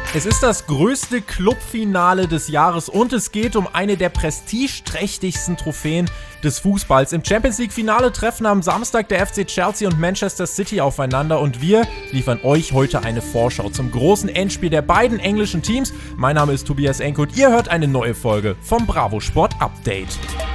Es ist das größte Clubfinale des Jahres und es geht um eine der prestigeträchtigsten Trophäen des Fußballs. Im Champions-League-Finale treffen am Samstag der FC Chelsea und Manchester City aufeinander und wir liefern euch heute eine Vorschau zum großen Endspiel der beiden englischen Teams. Mein Name ist Tobias Enke und ihr hört eine neue Folge vom Bravo Sport Update.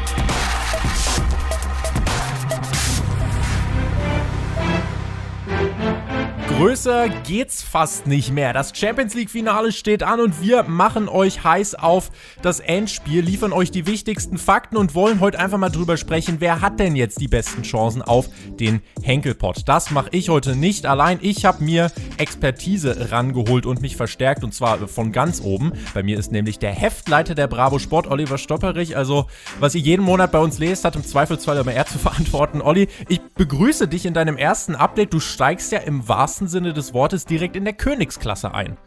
Größer geht's fast nicht mehr. Das Champions-League-Finale steht an und wir machen euch heiß auf das Endspiel, liefern euch die wichtigsten Fakten und wollen heute einfach mal drüber sprechen, wer hat denn jetzt die besten Chancen auf den Henkelpott. Das mache ich heute nicht allein. Ich habe mir Expertise rangeholt und mich verstärkt und zwar von ganz oben. Bei mir ist nämlich der Heftleiter der Bravo Sport, Oliver Stopperich. Also, was ihr jeden Monat bei uns lest, hat im Zweifelsfall immer er zu verantworten. Olli, ich begrüße dich in deinem ersten Update. Du steigst ja im wahrsten Sinne des Wortes direkt in der Königsklasse ein.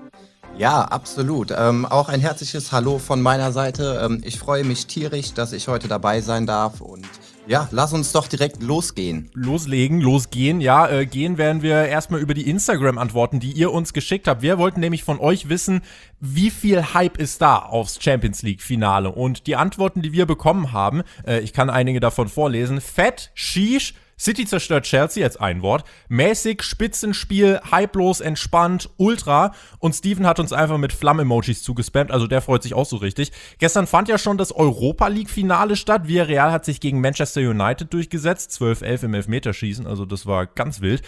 Ja, absolut. Auch ein herzliches Hallo von meiner Seite. Ich freue mich tierisch, dass ich heute dabei sein darf und ja, lass uns doch direkt losgehen. Losgehen. Ja, gehen werden wir erstmal über die Instagram-Antworten, die ihr uns geschickt habt. Wir wollten nämlich von euch wissen, wie viel Hype ist da aufs Champions-League-Finale? Und die Antworten, die wir bekommen haben, ich kann einige davon vorlesen. Fett, Sheesh, City zerstört Chelsea als ein Wort. Mäßig, Spitzenspiel, hypelos, entspannt, ultra. Und Steven hat uns einfach mit Flamm-Emojis zugespammt, also der freut sich auch so richtig. Gestern fand ja schon das Europa-League-Finale statt. Villarreal hat sich gegen Manchester United durchgesetzt. 12-11 im Elfmeterschießen, also das war ganz wild.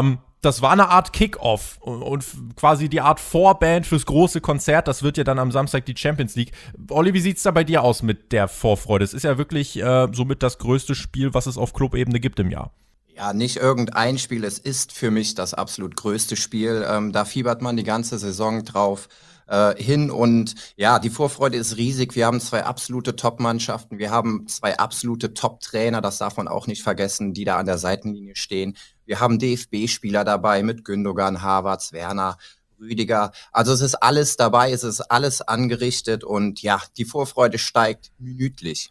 Das war eine Art Kick-Off und quasi die Art Vorband fürs große Konzert. Das wird ja dann am Samstag die Champions League. Olli, wie sieht's da bei dir aus mit der Vorfreude? Es ist ja wirklich somit das größte Spiel, was es auf Clubebene gibt im Jahr. Ja, nicht irgendein Spiel, es ist für mich das absolut größte Spiel. Da fiebert man die ganze Saison drauf hin und ja, die Vorfreude ist riesig. Wir haben zwei absolute Top-Mannschaften, wir haben zwei absolute Top-Trainer, das darf man auch nicht vergessen, die da an der Seitenlinie stehen. Wir haben DFB-Spieler dabei mit Gündogan, Havertz, Werner, Rüdiger. Also es ist alles dabei, es ist alles angerichtet und ja, die Vorfreude steigt minütlich.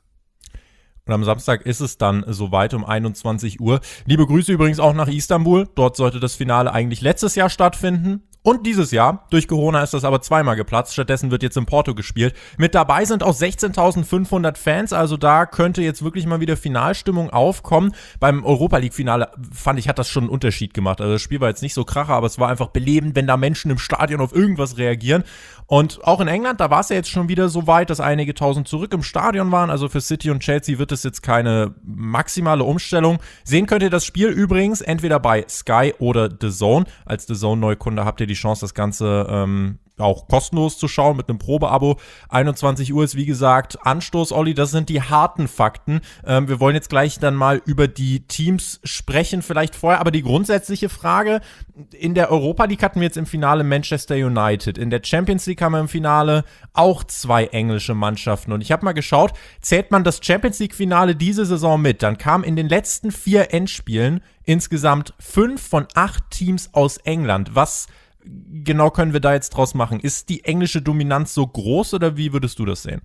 Und am Samstag ist es dann soweit um 21 Uhr. Liebe Grüße übrigens auch nach Istanbul. Dort sollte das Finale eigentlich letztes Jahr stattfinden. Und dieses Jahr, durch Corona ist das aber zweimal geplatzt, stattdessen wird jetzt in Porto gespielt. Mit dabei sind auch 16.500 Fans, also da könnte jetzt wirklich mal wieder Finalstimmung aufkommen. Beim Europa-League-Finale, fand ich, hat das schon einen Unterschied gemacht. Also das Spiel war jetzt nicht so kracher, aber es war einfach belebend, wenn da Menschen im Stadion auf irgendwas reagieren. Und auch in England, da war es ja jetzt schon wieder so weit, dass einige tausend zurück im Stadion waren. Also für City und Chelsea wird es jetzt keine maximale Umstellung. Sehen könnt ihr das Spiel übrigens entweder bei Sky oder DAZN. Als DAZN-Neukunde habt ihr die Chance, das Ganze auch kostenlos zu schauen mit einem Probeabo. 21 Uhr ist wie gesagt Anstoß, Olli, das sind die harten Fakten. Wir wollen jetzt gleich dann mal über die Teams sprechen, vielleicht vorher, aber die grundsätzliche Frage, in der Europa League hatten wir jetzt im Finale Manchester United, in der Champions League haben wir im Finale auch zwei englische Mannschaften und ich habe mal geschaut, zählt man das Champions League Finale diese Saison mit, dann kamen in den letzten 4 Endspielen insgesamt 5 von 8 Teams aus England. Was genau können wir da jetzt draus machen? Ist die englische Dominanz so groß oder wie würdest du das sehen?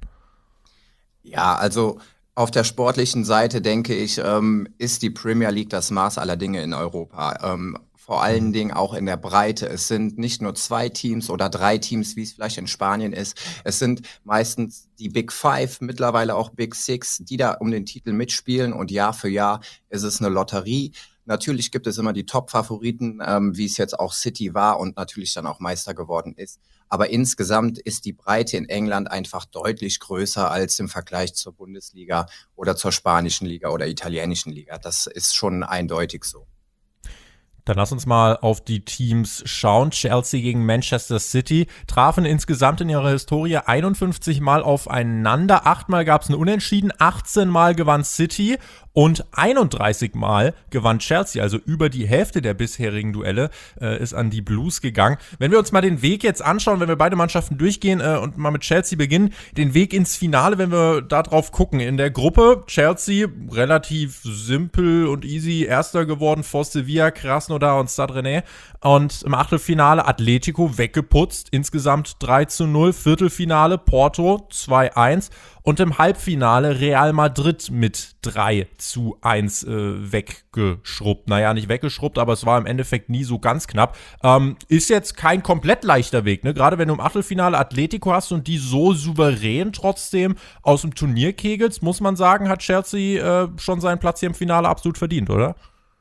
Ja, also auf der sportlichen Seite, denke ich, ist die Premier League das Maß aller Dinge in Europa. Vor allen Dingen auch in der Breite. Es sind nicht nur 2 Teams oder 3 Teams, wie es vielleicht in Spanien ist. Es sind meistens die Big Five, mittlerweile auch Big Six, die da um den Titel mitspielen und Jahr für Jahr ist es eine Lotterie. Natürlich gibt es immer die Top-Favoriten, wie es jetzt auch City war und natürlich dann auch Meister geworden ist. Aber insgesamt ist die Breite in England einfach deutlich größer als im Vergleich zur Bundesliga oder zur spanischen Liga oder italienischen Liga. Das ist schon eindeutig so. Dann lass uns mal auf die Teams schauen. Chelsea gegen Manchester City trafen insgesamt in ihrer Historie 51 Mal aufeinander. 8 Mal gab es ein Unentschieden, 18 Mal gewann City und 31 Mal gewann Chelsea. Also über die Hälfte der bisherigen Duelle ist an die Blues gegangen. Wenn wir uns mal den Weg jetzt anschauen, wenn wir beide Mannschaften durchgehen und mal mit Chelsea beginnen, den Weg ins Finale, wenn wir da drauf gucken. In der Gruppe Chelsea relativ simpel und easy Erster geworden vor Sevilla, krass Krasnodar und Stade Rennais. Und im Achtelfinale Atletico weggeputzt, insgesamt 3-0. Viertelfinale Porto 2-1. Und im Halbfinale Real Madrid mit 3-1 weggeschrubbt. Naja, nicht weggeschrubbt, aber es war im Endeffekt nie so ganz knapp. Ist jetzt kein komplett leichter Weg, ne? Gerade wenn du im Achtelfinale Atletico hast und die so souverän trotzdem aus dem Turnier kegelst, muss man sagen, hat Chelsea schon seinen Platz hier im Finale absolut verdient, oder?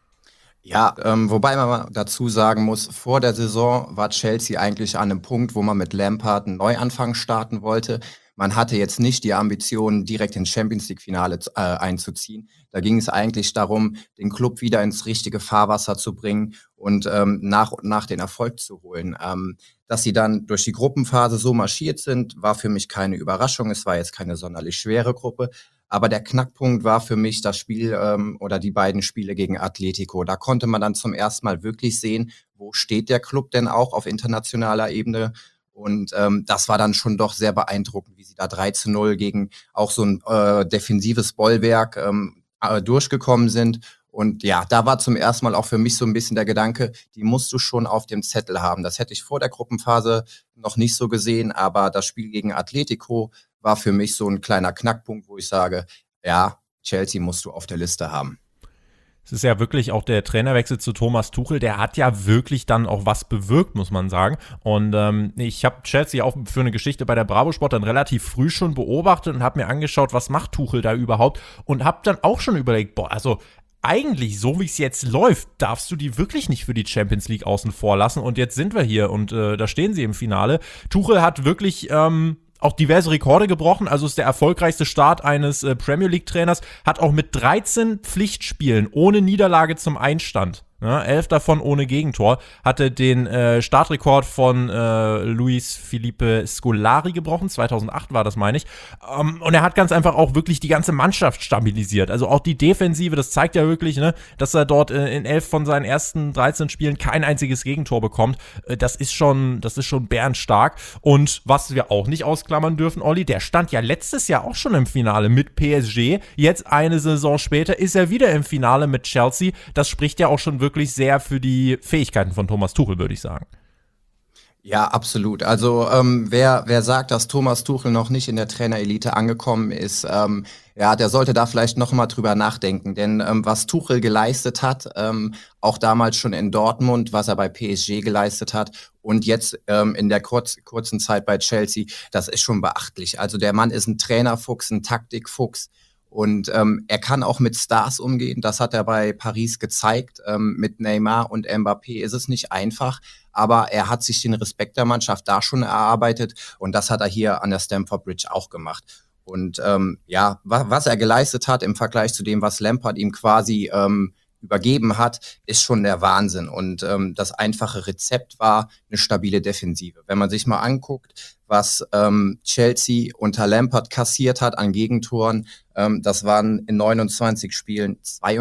Ja, wobei man mal dazu sagen muss, vor der Saison war Chelsea eigentlich an einem Punkt, wo man mit Lampard einen Neuanfang starten wollte. Man hatte jetzt nicht die Ambition, direkt ins Champions-League-Finale einzuziehen. Da ging es eigentlich darum, den Club wieder ins richtige Fahrwasser zu bringen und nach und nach den Erfolg zu holen. Dass sie dann durch die Gruppenphase so marschiert sind, war für mich keine Überraschung. Es war jetzt keine sonderlich schwere Gruppe. Aber der Knackpunkt war für mich das Spiel oder die beiden Spiele gegen Atletico. Da konnte man dann zum ersten Mal wirklich sehen, wo steht der Club denn auch auf internationaler Ebene. Und das war dann schon doch sehr beeindruckend, wie sie da 3-0 gegen auch so ein defensives Bollwerk durchgekommen sind. Und ja, da war zum ersten Mal auch für mich so ein bisschen der Gedanke, die musst du schon auf dem Zettel haben. Das hätte ich vor der Gruppenphase noch nicht so gesehen, aber das Spiel gegen Atletico war für mich so ein kleiner Knackpunkt, wo ich sage, ja, Chelsea musst du auf der Liste haben. Es ist ja wirklich auch der Trainerwechsel zu Thomas Tuchel, der hat ja wirklich dann auch was bewirkt, muss man sagen. Und ich habe Chelsea auch für eine Geschichte bei der Bravo Sport dann relativ früh schon beobachtet und habe mir angeschaut, was macht Tuchel da überhaupt, und habe dann auch schon überlegt, boah, also eigentlich, so wie es jetzt läuft, darfst du die wirklich nicht für die Champions League außen vor lassen. Und jetzt sind wir hier und da stehen sie im Finale. Tuchel hat wirklich auch diverse Rekorde gebrochen, also ist der erfolgreichste Start eines Premier League-Trainers, hat auch mit 13 Pflichtspielen ohne Niederlage zum Einstand, ne, 11 davon ohne Gegentor, hatte den Startrekord von Luis Felipe Scolari gebrochen, 2008 war das, meine ich, und er hat ganz einfach auch wirklich die ganze Mannschaft stabilisiert, also auch die Defensive, das zeigt ja wirklich, ne, dass er dort in 11 von seinen ersten 13 Spielen kein einziges Gegentor bekommt, das ist schon bärenstark. Und was wir auch nicht ausklammern dürfen, Olli, der stand ja letztes Jahr auch schon im Finale mit PSG, jetzt eine Saison später ist er wieder im Finale mit Chelsea, das spricht ja auch schon wirklich sehr für die Fähigkeiten von Thomas Tuchel, würde ich sagen. Ja, absolut. Also wer sagt, dass Thomas Tuchel noch nicht in der Trainerelite angekommen ist, ja, der sollte da vielleicht noch mal drüber nachdenken. Denn was Tuchel geleistet hat, auch damals schon in Dortmund, was er bei PSG geleistet hat und jetzt in der kurzen Zeit bei Chelsea, das ist schon beachtlich. Also der Mann ist ein Trainerfuchs, ein Taktikfuchs. Und er kann auch mit Stars umgehen. Das hat er bei Paris gezeigt. Mit Neymar und Mbappé ist es nicht einfach. Aber er hat sich den Respekt der Mannschaft da schon erarbeitet. Und das hat er hier an der Stamford Bridge auch gemacht. Und ja, was er geleistet hat im Vergleich zu dem, was Lampard ihm quasi übergeben hat, ist schon der Wahnsinn. Und das einfache Rezept war eine stabile Defensive. Wenn man sich mal anguckt, was Chelsea unter Lampard kassiert hat an Gegentoren, das waren in 29 Spielen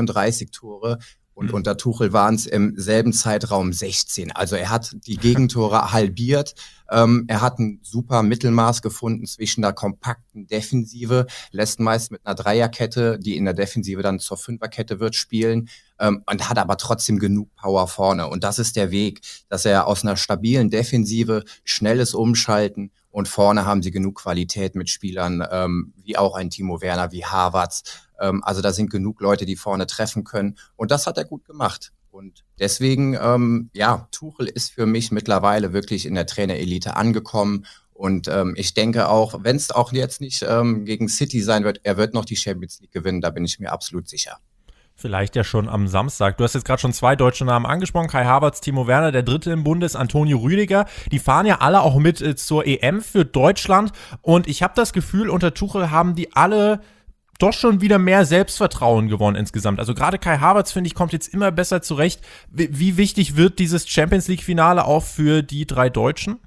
32 Tore. Und unter Tuchel waren es im selben Zeitraum 16. Also er hat die Gegentore halbiert. Er hat ein super Mittelmaß gefunden zwischen der kompakten Defensive, lässt meist mit einer Dreierkette, die in der Defensive dann zur Fünferkette wird, spielen, und hat aber trotzdem genug Power vorne. Und das ist der Weg, dass er aus einer stabilen Defensive schnelles Umschalten, und vorne haben sie genug Qualität mit Spielern, wie auch ein Timo Werner, wie Havertz. Also da sind genug Leute, die vorne treffen können. Und das hat er gut gemacht. Und deswegen, ja, Tuchel ist für mich mittlerweile wirklich in der Trainerelite angekommen. Und ich denke auch, wenn es auch jetzt nicht gegen City sein wird, er wird noch die Champions League gewinnen, da bin ich mir absolut sicher. Vielleicht ja schon am Samstag. Du hast jetzt gerade schon 2 deutsche Namen angesprochen. Kai Havertz, Timo Werner, der dritte im Bunde ist Antonio Rüdiger. Die fahren ja alle auch mit zur EM für Deutschland. Und ich habe das Gefühl, unter Tuchel haben die alle doch schon wieder mehr Selbstvertrauen gewonnen insgesamt. Also gerade Kai Havertz, finde ich, kommt jetzt immer besser zurecht. Wie wichtig wird dieses Champions-League-Finale auch für die 3 Deutschen?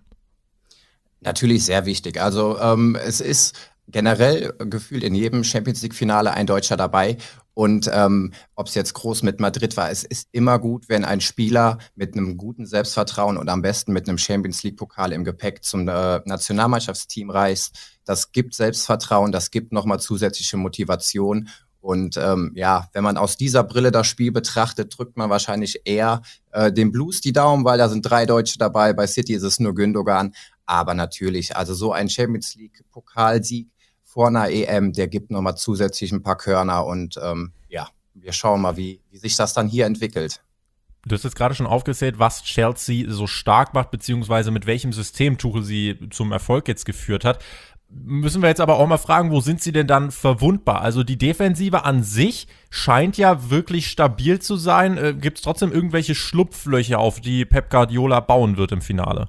Natürlich sehr wichtig. Also es ist generell gefühlt in jedem Champions League-Finale ein Deutscher dabei. Und ob es jetzt groß mit Madrid war, es ist immer gut, wenn ein Spieler mit einem guten Selbstvertrauen und am besten mit einem Champions League-Pokal im Gepäck zum Nationalmannschaftsteam reist. Das gibt Selbstvertrauen, das gibt nochmal zusätzliche Motivation. Und ja, wenn man aus dieser Brille das Spiel betrachtet, drückt man wahrscheinlich eher den Blues die Daumen, weil da sind 3 Deutsche dabei. Bei City ist es nur Gündogan. Aber natürlich, also so ein Champions League Pokalsieg vor einer EM, der gibt nochmal zusätzlich ein paar Körner. Und ja, wir schauen mal, wie sich das dann hier entwickelt. Du hast jetzt gerade schon aufgezählt, was Chelsea so stark macht, beziehungsweise mit welchem System Tuchel sie zum Erfolg jetzt geführt hat. Müssen wir jetzt aber auch mal fragen, wo sind sie denn dann verwundbar? Also die Defensive an sich scheint ja wirklich stabil zu sein. Gibt es trotzdem irgendwelche Schlupflöcher, auf die Pep Guardiola bauen wird im Finale?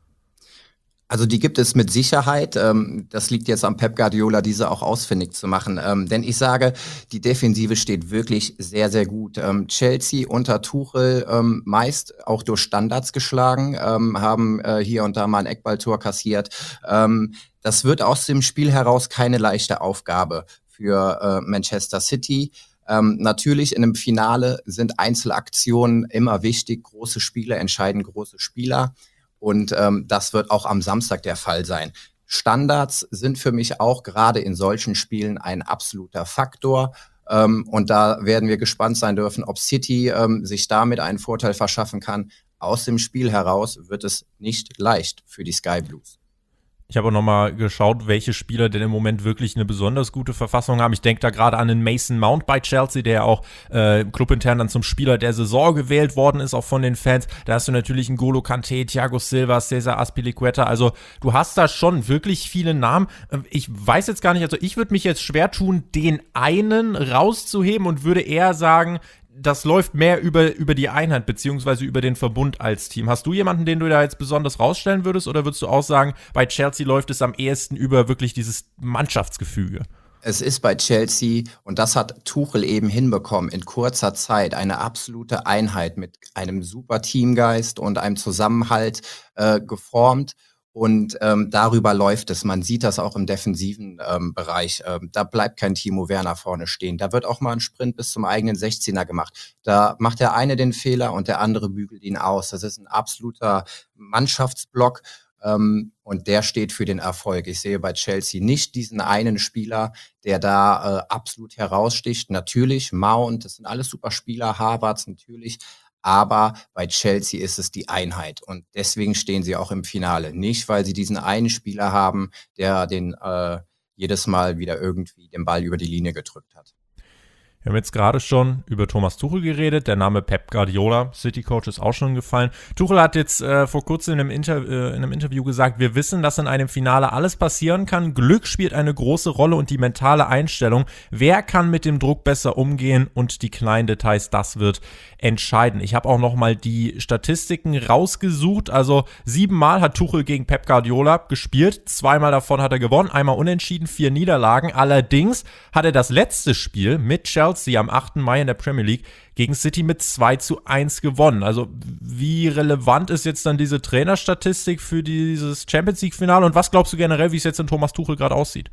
Also die gibt es mit Sicherheit. Das liegt jetzt am Pep Guardiola, diese auch ausfindig zu machen. Denn ich sage, die Defensive steht wirklich sehr, sehr gut. Chelsea unter Tuchel meist auch durch Standards geschlagen, haben hier und da mal ein Eckballtor kassiert. Das wird aus dem Spiel heraus keine leichte Aufgabe für Manchester City. Natürlich in einem Finale sind Einzelaktionen immer wichtig. Große Spiele entscheiden große Spieler. Und das wird auch am Samstag der Fall sein. Standards sind für mich auch gerade in solchen Spielen ein absoluter Faktor. Und da werden wir gespannt sein dürfen, ob City sich damit einen Vorteil verschaffen kann. Aus dem Spiel heraus wird es nicht leicht für die Sky Blues. Ich habe auch nochmal geschaut, welche Spieler denn im Moment wirklich eine besonders gute Verfassung haben. Ich denke da gerade an den Mason Mount bei Chelsea, der ja auch clubintern dann zum Spieler der Saison gewählt worden ist, auch von den Fans. Da hast du natürlich einen N'Golo Kanté, Thiago Silva, Cesar Azpilicueta. Also du hast da schon wirklich viele Namen. Ich weiß jetzt gar nicht, also ich würde mich jetzt schwer tun, den einen rauszuheben und würde eher sagen, das läuft mehr über die Einheit beziehungsweise über den Verbund als Team. Hast du jemanden, den du da jetzt besonders rausstellen würdest, oder würdest du auch sagen, bei Chelsea läuft es am ehesten über wirklich dieses Mannschaftsgefüge? Es ist bei Chelsea, und das hat Tuchel eben hinbekommen, in kurzer Zeit eine absolute Einheit mit einem super Teamgeist und einem Zusammenhalt geformt. Und darüber läuft es. Man sieht das auch im defensiven Bereich. Da bleibt kein Timo Werner vorne stehen. Da wird auch mal ein Sprint bis zum eigenen 16er gemacht. Da macht der eine den Fehler und der andere bügelt ihn aus. Das ist ein absoluter Mannschaftsblock. Und der steht für den Erfolg. Ich sehe bei Chelsea nicht diesen einen Spieler, der da absolut heraussticht. Natürlich Mount, das sind alles super Spieler, Havertz natürlich. Aber bei Chelsea ist es die Einheit. Und deswegen stehen sie auch im Finale. Nicht, weil sie diesen einen Spieler haben, der den jedes Mal wieder irgendwie den Ball über die Linie gedrückt hat. Wir haben jetzt gerade schon über Thomas Tuchel geredet. Der Name Pep Guardiola, City-Coach, ist auch schon gefallen. Tuchel hat jetzt vor kurzem in einem Interview gesagt, wir wissen, dass in einem Finale alles passieren kann. Glück spielt eine große Rolle und die mentale Einstellung. Wer kann mit dem Druck besser umgehen und die kleinen Details, das wird entscheiden. Ich habe auch nochmal die Statistiken rausgesucht. Also 7-mal hat Tuchel gegen Pep Guardiola gespielt. 2-mal davon hat er gewonnen, einmal unentschieden, 4 Niederlagen. Allerdings hat er das letzte Spiel mit Chelsea am 8. Mai in der Premier League gegen City mit 2:1 gewonnen. Also wie relevant ist jetzt dann diese Trainerstatistik für dieses Champions League-Finale und was glaubst du generell, wie es jetzt in Thomas Tuchel gerade aussieht?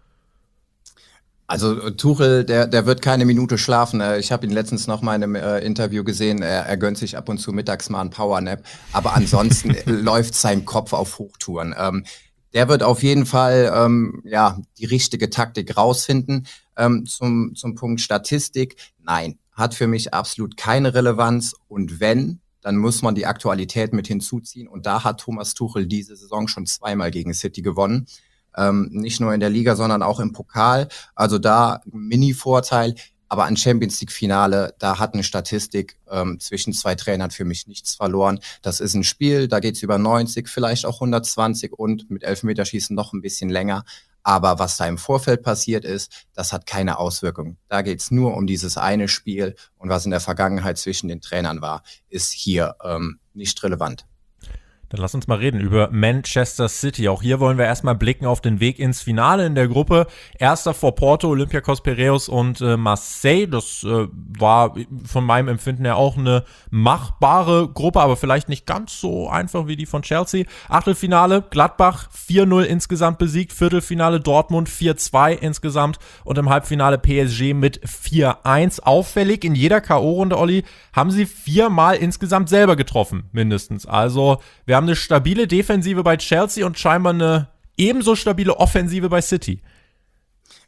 Also Tuchel, der wird keine Minute schlafen. Ich habe ihn letztens noch mal in einem Interview gesehen. Er gönnt sich ab und zu mittags mal einen Powernap. Aber ansonsten läuft sein Kopf auf Hochtouren. Der wird auf jeden Fall die richtige Taktik rausfinden. Zum Punkt Statistik, nein, hat für mich absolut keine Relevanz. Und wenn, dann muss man die Aktualität mit hinzuziehen. Und da hat Thomas Tuchel diese Saison schon 2-mal gegen City gewonnen. Nicht nur in der Liga, sondern auch im Pokal. Also da Mini-Vorteil. Aber ein Champions-League-Finale, da hat eine Statistik zwischen 2 Trainern für mich nichts verloren. Das ist ein Spiel, da geht's über 90, vielleicht auch 120 und mit Elfmeterschießen noch ein bisschen länger. Aber was da im Vorfeld passiert ist, das hat keine Auswirkung. Da geht's nur um dieses eine Spiel. Und was in der Vergangenheit zwischen den Trainern war, ist hier nicht relevant. Dann lass uns mal reden über Manchester City. Auch hier wollen wir erstmal blicken auf den Weg ins Finale in der Gruppe. Erster vor Porto, Olympiakos Piräus und Marseille. Das war von meinem Empfinden her auch eine machbare Gruppe, aber vielleicht nicht ganz so einfach wie die von Chelsea. Achtelfinale, Gladbach 4-0 insgesamt besiegt. Viertelfinale Dortmund 4-2 insgesamt. Und im Halbfinale PSG mit 4-1. Auffällig, in jeder K.O.-Runde, Olli, haben sie 4-mal insgesamt selber getroffen, mindestens. Also wir haben eine stabile Defensive bei Chelsea und scheinbar eine ebenso stabile Offensive bei City.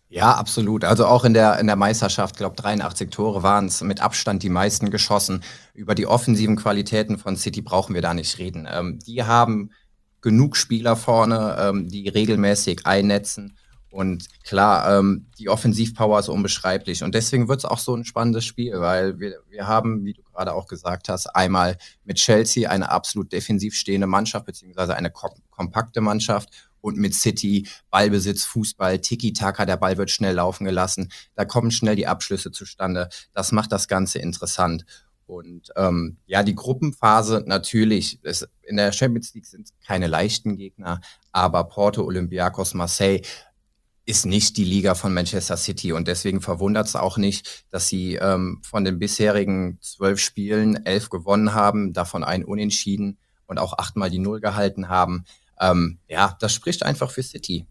Ja, absolut. Also auch in der Meisterschaft, glaube 83 Tore waren es, mit Abstand die meisten geschossen. Über die offensiven Qualitäten von City brauchen wir da nicht reden. Die haben genug Spieler vorne, die regelmäßig einnetzen. Und klar, die Offensivpower ist unbeschreiblich. Und deswegen wird es auch so ein spannendes Spiel, weil wir haben, wie du gerade auch gesagt hast, einmal mit Chelsea eine absolut defensiv stehende Mannschaft, beziehungsweise eine kompakte Mannschaft. Und mit City Ballbesitz, Fußball, Tiki-Taka, der Ball wird schnell laufen gelassen. Da kommen schnell die Abschlüsse zustande. Das macht das Ganze interessant. Und ja, die Gruppenphase natürlich, in der Champions League sind keine leichten Gegner, aber Porto, Olympiakos, Marseille ist nicht die Liga von Manchester City. Und deswegen verwundert es auch nicht, dass sie von den bisherigen 12 Spielen 11 gewonnen haben, davon ein Unentschieden und auch 8-mal die Null gehalten haben. Ja, das spricht einfach für City.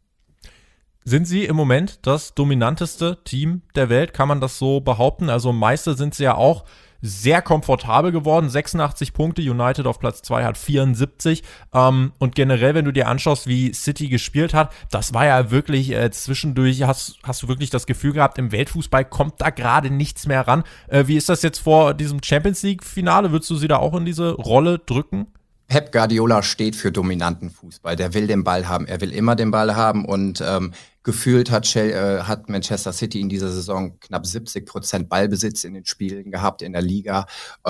Sind sie im Moment das dominanteste Team der Welt? Kann man das so behaupten? Also Meister sind sie ja auch sehr komfortabel geworden. 86 Punkte, United auf Platz 2 hat 74. Und generell, wenn du dir anschaust, wie City gespielt hat, das war ja wirklich zwischendurch, hast du wirklich das Gefühl gehabt, im Weltfußball kommt da gerade nichts mehr ran. Wie ist das jetzt vor diesem Champions League-Finale? Würdest du sie da auch in diese Rolle drücken? Pep Guardiola steht für dominanten Fußball. Der will den Ball haben. Er will immer den Ball haben. Und gefühlt hat Manchester City in dieser Saison knapp 70% Ballbesitz in den Spielen gehabt in der Liga.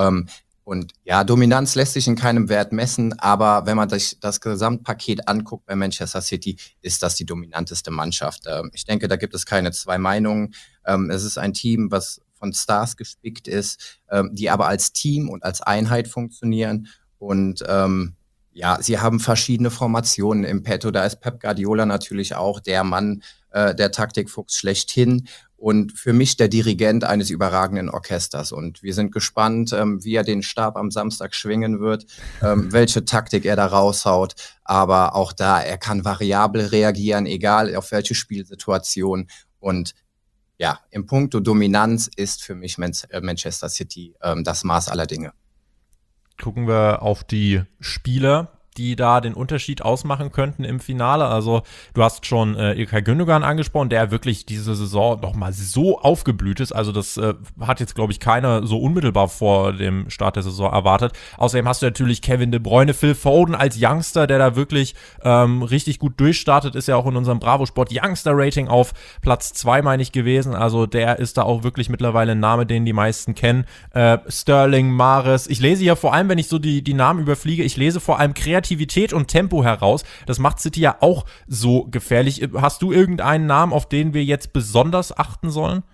Und ja, Dominanz lässt sich in keinem Wert messen. Aber wenn man sich das Gesamtpaket anguckt bei Manchester City, ist das die dominanteste Mannschaft. Ich denke, da gibt es keine zwei Meinungen. Es ist ein Team, was von Stars gespickt ist, die aber als Team und als Einheit funktionieren. Und ja, sie haben verschiedene Formationen im Petto. Da ist Pep Guardiola natürlich auch der Mann, der Taktikfuchs schlechthin und für mich der Dirigent eines überragenden Orchesters. Und wir sind gespannt, wie er den Stab am Samstag schwingen wird, welche Taktik er da raushaut. Aber auch da, er kann variabel reagieren, egal auf welche Spielsituation. Und ja, im Punkto Dominanz ist für mich Manchester City das Maß aller Dinge. Gucken wir auf die Spieler, die da den Unterschied ausmachen könnten im Finale. Also du hast schon İlkay Gündogan angesprochen, der wirklich diese Saison noch mal so aufgeblüht ist. Also das hat jetzt, glaube ich, keiner so unmittelbar vor dem Start der Saison erwartet. Außerdem hast du natürlich Kevin De Bruyne, Phil Foden als Youngster, der da wirklich richtig gut durchstartet, ist ja auch in unserem Bravo Sport Youngster Rating auf Platz 2, meine ich, gewesen. Also der ist da auch wirklich mittlerweile ein Name, den die meisten kennen. Sterling, Mahrez. Ich lese hier vor allem, wenn ich so die Namen überfliege, ich lese vor allem Kreativität und Tempo heraus. Das macht City ja auch so gefährlich. Hast du irgendeinen Namen, auf den wir jetzt besonders achten sollen?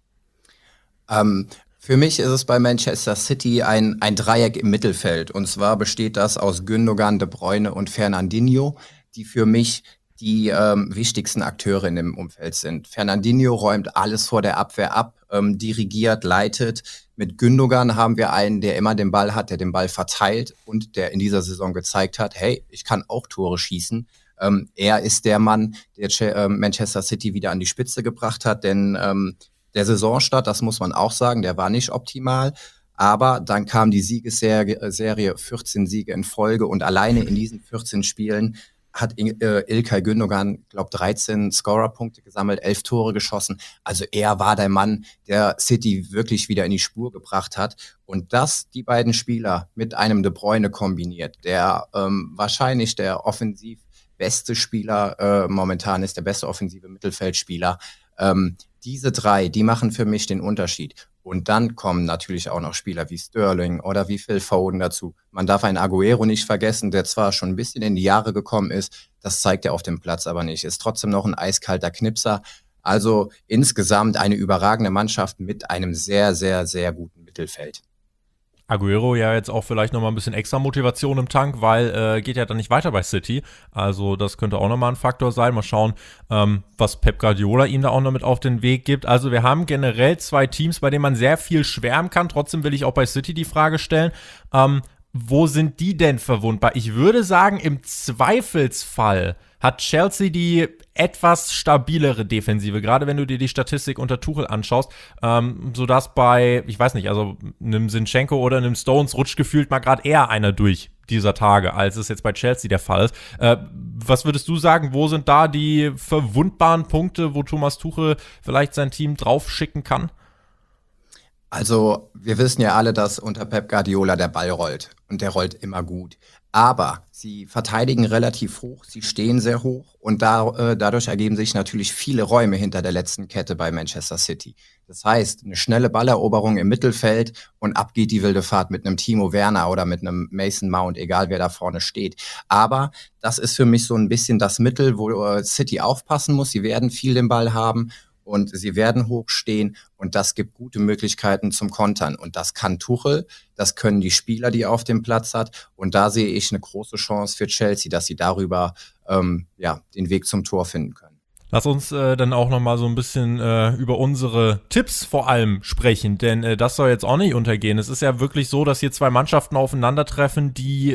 Für mich ist es bei Manchester City ein Dreieck im Mittelfeld. Und zwar besteht das aus Gündogan, De Bruyne und Fernandinho, die für mich die wichtigsten Akteure in dem Umfeld sind. Fernandinho räumt alles vor der Abwehr ab, dirigiert, leitet. Mit Gündogan haben wir einen, der immer den Ball hat, der den Ball verteilt und der in dieser Saison gezeigt hat, hey, ich kann auch Tore schießen. Er ist der Mann, der Manchester City wieder an die Spitze gebracht hat, denn der Saisonstart, das muss man auch sagen, der war nicht optimal. Aber dann kam die Siegesserie, 14 Siege in Folge und alleine in diesen 14 Spielen hat İlkay Gündogan, glaube 13 Scorerpunkte gesammelt, 11 Tore geschossen. Also er war der Mann, der City wirklich wieder in die Spur gebracht hat. Und dass die beiden Spieler mit einem De Bruyne kombiniert, der wahrscheinlich der offensiv beste Spieler momentan ist, der beste offensive Mittelfeldspieler, diese drei, die machen für mich den Unterschied. Und dann kommen natürlich auch noch Spieler wie Sterling oder wie Phil Foden dazu. Man darf einen Aguero nicht vergessen, der zwar schon ein bisschen in die Jahre gekommen ist, das zeigt er auf dem Platz aber nicht, ist trotzdem noch ein eiskalter Knipser. Also insgesamt eine überragende Mannschaft mit einem sehr, sehr, sehr guten Mittelfeld. Aguero ja jetzt auch vielleicht nochmal ein bisschen extra Motivation im Tank, weil geht ja dann nicht weiter bei City. Also das könnte auch nochmal ein Faktor sein. Mal schauen, was Pep Guardiola ihm da auch noch mit auf den Weg gibt. Also wir haben generell zwei Teams, bei denen man sehr viel schwärmen kann. Trotzdem will ich auch bei City die Frage stellen, wo sind die denn verwundbar? Ich würde sagen, im Zweifelsfall hat Chelsea die etwas stabilere Defensive, gerade wenn du dir die Statistik unter Tuchel anschaust, sodass bei, ich weiß nicht, also einem Zinchenko oder einem Stones rutscht gefühlt mal gerade eher einer durch dieser Tage, als es jetzt bei Chelsea der Fall ist. Was würdest du sagen, wo sind da die verwundbaren Punkte, wo Thomas Tuchel vielleicht sein Team draufschicken kann? Also, wir wissen ja alle, dass unter Pep Guardiola der Ball rollt und der rollt immer gut. Aber sie verteidigen relativ hoch, sie stehen sehr hoch und dadurch ergeben sich natürlich viele Räume hinter der letzten Kette bei Manchester City. Das heißt, eine schnelle Balleroberung im Mittelfeld und ab geht die wilde Fahrt mit einem Timo Werner oder mit einem Mason Mount, egal wer da vorne steht. Aber das ist für mich so ein bisschen das Mittel, wo City aufpassen muss. Sie werden viel den Ball haben und sie werden hochstehen und das gibt gute Möglichkeiten zum Kontern. Und das kann Tuchel, das können die Spieler, die er auf dem Platz hat. Und da sehe ich eine große Chance für Chelsea, dass sie darüber den Weg zum Tor finden können. Lass uns dann auch nochmal so ein bisschen über unsere Tipps vor allem sprechen, denn das soll jetzt auch nicht untergehen. Es ist ja wirklich so, dass hier zwei Mannschaften aufeinandertreffen,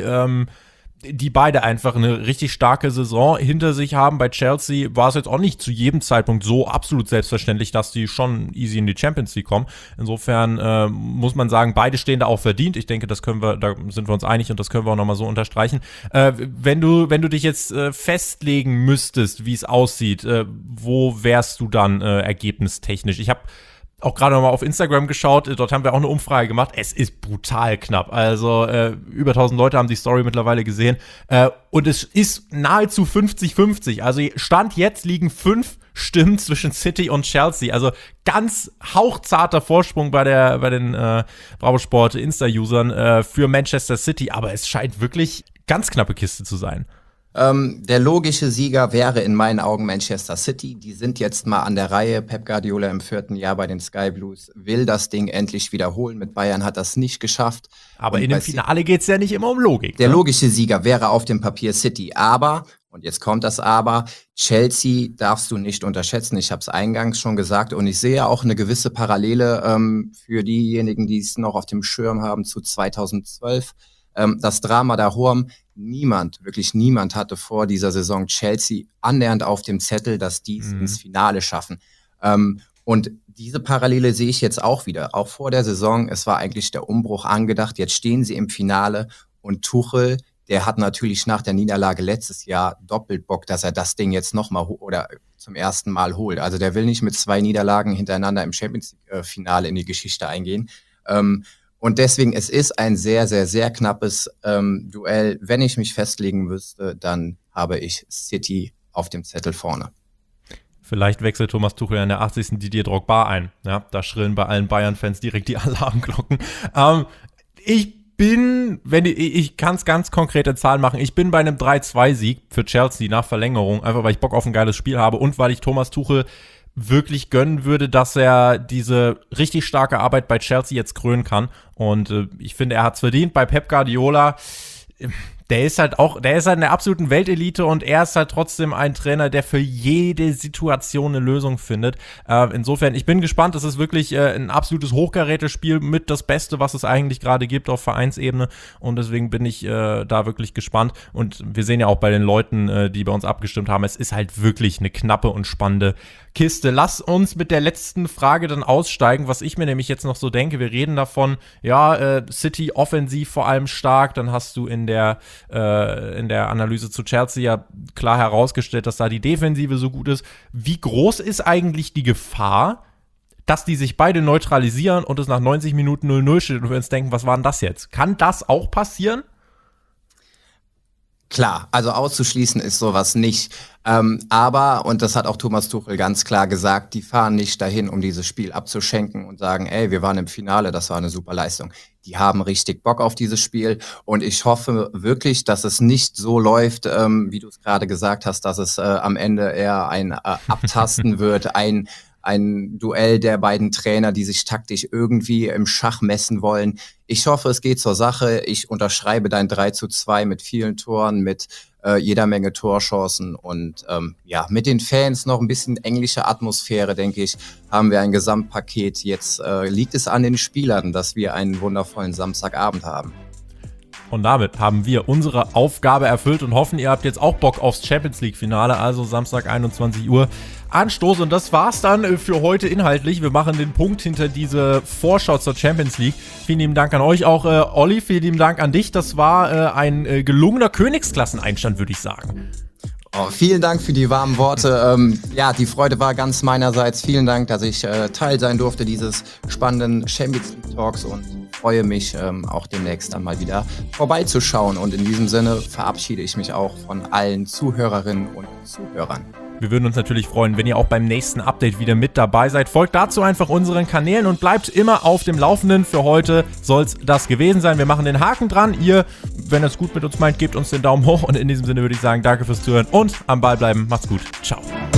die beide einfach eine richtig starke Saison hinter sich haben. Bei Chelsea war es jetzt auch nicht zu jedem Zeitpunkt so absolut selbstverständlich, dass die schon easy in die Champions League kommen. Insofern muss man sagen, beide stehen da auch verdient. Ich denke, da sind wir uns einig und das können wir auch nochmal so unterstreichen. Wenn du dich jetzt festlegen müsstest, wie es aussieht, wo wärst du dann ergebnistechnisch? Ich habe auch gerade nochmal auf Instagram geschaut, dort haben wir auch eine Umfrage gemacht. Es ist brutal knapp. Also über 1000 Leute haben die Story mittlerweile gesehen. Und es ist nahezu 50-50. Also Stand jetzt liegen 5 Stimmen zwischen City und Chelsea. Also ganz hauchzarter Vorsprung bei den Bravo Sport Insta-Usern für Manchester City. Aber es scheint wirklich ganz knappe Kiste zu sein. Der logische Sieger wäre in meinen Augen Manchester City. Die sind jetzt mal an der Reihe. Pep Guardiola im 4. Jahr bei den Sky Blues will das Ding endlich wiederholen. Mit Bayern hat das nicht geschafft. Aber in dem Finale geht's ja nicht immer um Logik. Der logische Sieger wäre auf dem Papier City. Aber, und jetzt kommt das Aber, Chelsea darfst du nicht unterschätzen. Ich habe es eingangs schon gesagt. Und ich sehe auch eine gewisse Parallele für diejenigen, die es noch auf dem Schirm haben zu 2012. Das Drama daheim. Wirklich niemand hatte vor dieser Saison Chelsea annähernd auf dem Zettel, dass die es ins Finale schaffen. Und diese Parallele sehe ich jetzt auch wieder. Auch vor der Saison, es war eigentlich der Umbruch angedacht. Jetzt stehen sie im Finale und Tuchel, der hat natürlich nach der Niederlage letztes Jahr doppelt Bock, dass er das Ding jetzt nochmal oder zum ersten Mal holt. Also der will nicht mit 2 Niederlagen hintereinander im Champions League-Finale in die Geschichte eingehen. Und deswegen, es ist ein sehr, sehr, sehr knappes Duell. Wenn ich mich festlegen müsste, dann habe ich City auf dem Zettel vorne. Vielleicht wechselt Thomas Tuchel in der 80. Didier Drogba ein. Ja, da schrillen bei allen Bayern-Fans direkt die Alarmglocken. Ich kann es ganz konkrete Zahlen machen, ich bin bei einem 3-2-Sieg für Chelsea nach Verlängerung, einfach weil ich Bock auf ein geiles Spiel habe und weil ich Thomas Tuchel wirklich gönnen würde, dass er diese richtig starke Arbeit bei Chelsea jetzt krönen kann. Und ich finde, er hat's verdient. Bei Pep Guardiola, der ist halt in der absoluten Weltelite und er ist halt trotzdem ein Trainer, der für jede Situation eine Lösung findet. Insofern, ich bin gespannt. Es ist wirklich ein absolutes Hochkarätespiel mit das Beste, was es eigentlich gerade gibt auf Vereinsebene. Und deswegen bin ich da wirklich gespannt. Und wir sehen ja auch bei den Leuten, die bei uns abgestimmt haben, es ist halt wirklich eine knappe und spannende Kiste. Lass uns mit der letzten Frage dann aussteigen, was ich mir nämlich jetzt noch so denke. Wir reden davon, City offensiv vor allem stark. Dann hast du in der Analyse zu Chelsea ja klar herausgestellt, dass da die Defensive so gut ist. Wie groß ist eigentlich die Gefahr, dass die sich beide neutralisieren und es nach 90 Minuten 0-0 steht und wir uns denken, was war denn das jetzt? Kann das auch passieren? Klar, also auszuschließen ist sowas nicht. Aber, und das hat auch Thomas Tuchel ganz klar gesagt, die fahren nicht dahin, um dieses Spiel abzuschenken und sagen, ey, wir waren im Finale, das war eine super Leistung. Die haben richtig Bock auf dieses Spiel und ich hoffe wirklich, dass es nicht so läuft, wie du es gerade gesagt hast, dass es am Ende eher ein Abtasten wird, ein Duell der beiden Trainer, die sich taktisch irgendwie im Schach messen wollen. Ich hoffe, es geht zur Sache. Ich unterschreibe dein 3-2 mit vielen Toren, mit jeder Menge Torchancen und mit den Fans noch ein bisschen englische Atmosphäre, denke ich, haben wir ein Gesamtpaket. Jetzt liegt es an den Spielern, dass wir einen wundervollen Samstagabend haben. Und damit haben wir unsere Aufgabe erfüllt und hoffen, ihr habt jetzt auch Bock aufs Champions League-Finale, also Samstag 21 Uhr Anstoß. Und das war's dann für heute inhaltlich. Wir machen den Punkt hinter diese Vorschau zur Champions League. Vielen lieben Dank an euch auch, Olli, vielen lieben Dank an dich. Das war ein gelungener Königsklasseneinstand, würde ich sagen. Oh, vielen Dank für die warmen Worte. Ja, die Freude war ganz meinerseits. Vielen Dank, dass ich Teil sein durfte dieses spannenden Champions League Talks und freue mich auch demnächst dann mal wieder vorbeizuschauen. Und in diesem Sinne verabschiede ich mich auch von allen Zuhörerinnen und Zuhörern. Wir würden uns natürlich freuen, wenn ihr auch beim nächsten Update wieder mit dabei seid. Folgt dazu einfach unseren Kanälen und bleibt immer auf dem Laufenden. Für heute soll es das gewesen sein. Wir machen den Haken dran. Ihr, wenn ihr es gut mit uns meint, gebt uns den Daumen hoch. Und in diesem Sinne würde ich sagen, danke fürs Zuhören und am Ball bleiben. Macht's gut. Ciao.